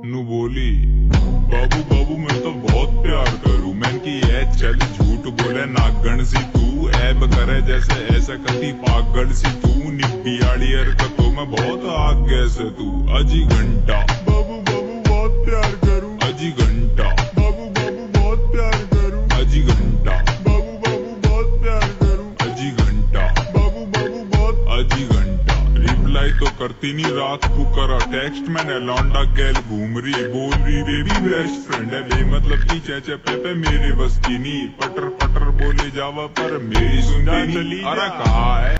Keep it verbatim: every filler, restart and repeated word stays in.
नू बोली बाबू बाबू मैं तो बहुत प्यार करूं। मैं की ए चल झूठ बोले नागण सी तू, ऐब करे जैसे ऐसे कती पागल सी तू। निब्बी आड़ी हरकतों में बहुत आगे से तू। अजी घंटा बाबू बाबू बहुत प्यार करूं। अजी घंटा बाबू बाबू बहुत प्यार करूं। अजी घंटा बाबू बाबू बहुत प्यार करूं। अजी घंटा बाबू बाबू बहुत अजी घंटा। रिप्लाई तो करती नहीं रात को करा टेक्स्ट मैंने लौंडा गैल घूम रही बोल रही बेबी बेस्ट फ्रेंड है बेमतलब की चेचे पे पे मेरे बस की नहीं। पटर पटर बोले जावा पर मेरी सुनती नहीं। अरे कहा है